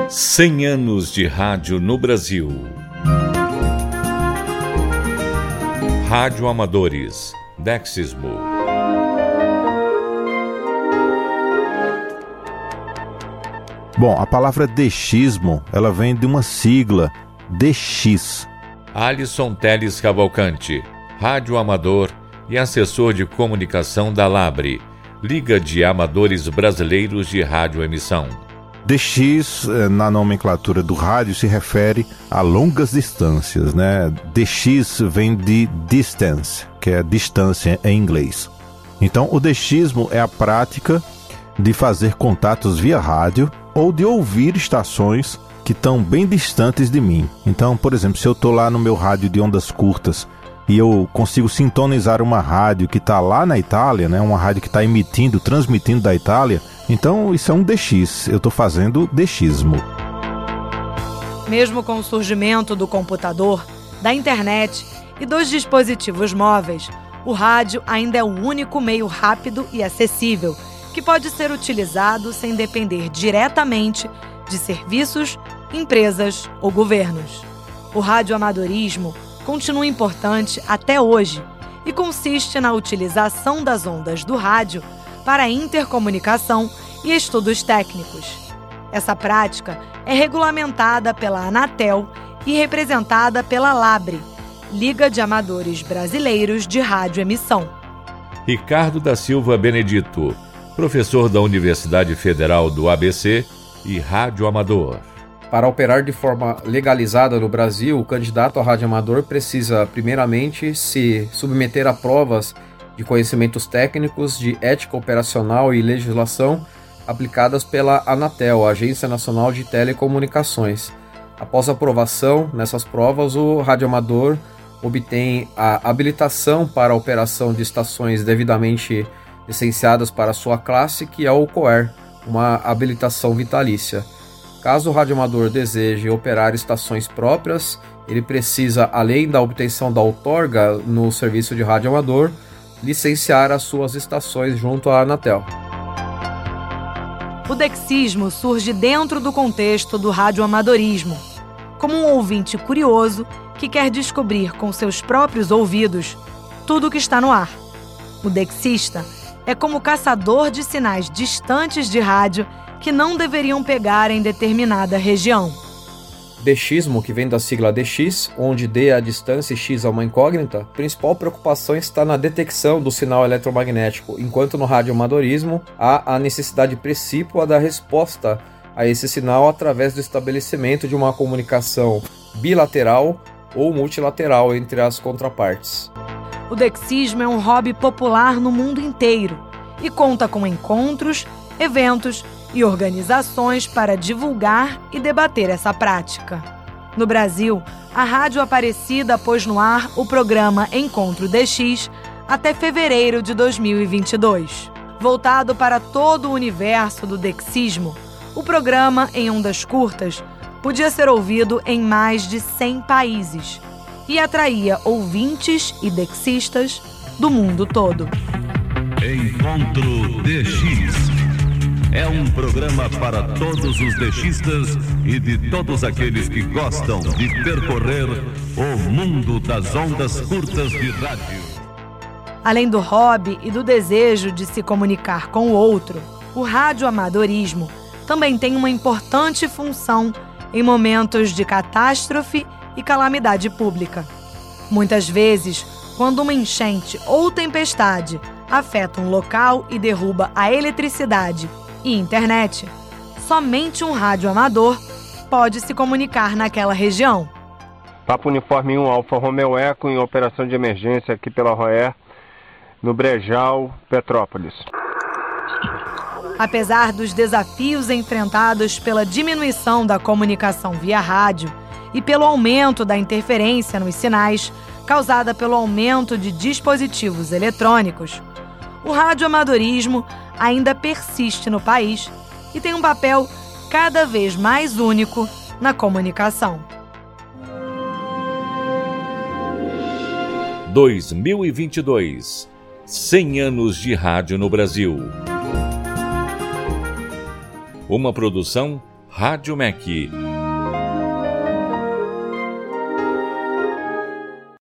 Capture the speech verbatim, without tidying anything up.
cem anos de rádio no Brasil. Rádio Amadores, Dexismo. Bom, a palavra dexismo, ela vem de uma sigla, D X. Alisson Teles Cavalcante, rádio amador e assessor de comunicação da Labre, Liga de Amadores Brasileiros de Radioemissão. D X, na nomenclatura do rádio, se refere a longas distâncias, né? D X vem de distance, que é distância em inglês. Então, o dexismo é a prática de fazer contatos via rádio ou de ouvir estações que estão bem distantes de mim. Então, por exemplo, se eu estou lá no meu rádio de ondas curtas e eu consigo sintonizar uma rádio que está lá na Itália, né? Uma rádio que está emitindo, transmitindo da Itália, então isso é um D X, eu estou fazendo dexismo. Mesmo com o surgimento do computador, da internet e dos dispositivos móveis, o rádio ainda é o único meio rápido e acessível que pode ser utilizado sem depender diretamente de serviços, empresas ou governos. O radioamadorismo continua importante até hoje e consiste na utilização das ondas do rádio para intercomunicação e estudos técnicos. Essa prática é regulamentada pela Anatel e representada pela Labre, Liga de Amadores Brasileiros de Radioemissão. Ricardo da Silva Benedito, professor da Universidade Federal do A B C e radioamador. Para operar de forma legalizada no Brasil, o candidato a radioamador precisa, primeiramente, se submeter a provas de conhecimentos técnicos, de ética operacional e legislação aplicadas pela Anatel, Agência Nacional de Telecomunicações. Após a aprovação nessas provas, o radioamador obtém a habilitação para a operação de estações devidamente licenciadas para sua classe, que é o COER, uma habilitação vitalícia. Caso o radioamador deseje operar estações próprias, ele precisa, além da obtenção da outorga no serviço de radioamador, licenciar as suas estações junto à Anatel. O dexismo surge dentro do contexto do radioamadorismo, como um ouvinte curioso que quer descobrir com seus próprios ouvidos tudo o que está no ar. O dexista é como caçador de sinais distantes de rádio que não deveriam pegar em determinada região. Dexismo, que vem da sigla D X, onde D é a distância e X é uma incógnita, a principal preocupação está na detecção do sinal eletromagnético, enquanto no radioamadorismo há a necessidade precípua da resposta a esse sinal através do estabelecimento de uma comunicação bilateral ou multilateral entre as contrapartes. O dexismo é um hobby popular no mundo inteiro e conta com encontros, eventos e organizações para divulgar e debater essa prática. No Brasil, a Rádio Aparecida pôs no ar o programa Encontro D X até fevereiro de dois mil e vinte e dois. Voltado para todo o universo do dexismo, o programa em ondas curtas podia ser ouvido em mais de cem países e atraía ouvintes e dexistas do mundo todo. Encontro D X é um programa para todos os dexistas e de todos aqueles que gostam de percorrer o mundo das ondas curtas de rádio. Além do hobby e do desejo de se comunicar com o outro, o radioamadorismo também tem uma importante função em momentos de catástrofe e calamidade pública. Muitas vezes, quando uma enchente ou tempestade afeta um local e derruba a eletricidade e internet, somente um radioamador pode se comunicar naquela região. Papa Uniforme um Alfa Romeo Eco em operação de emergência aqui pela Roer, no Brejal, Petrópolis. Apesar dos desafios enfrentados pela diminuição da comunicação via rádio e pelo aumento da interferência nos sinais causada pelo aumento de dispositivos eletrônicos, o radioamadorismo ainda persiste no país e tem um papel cada vez mais único na comunicação. dois mil e vinte e dois, cem anos de rádio no Brasil. Uma produção Rádio M E C,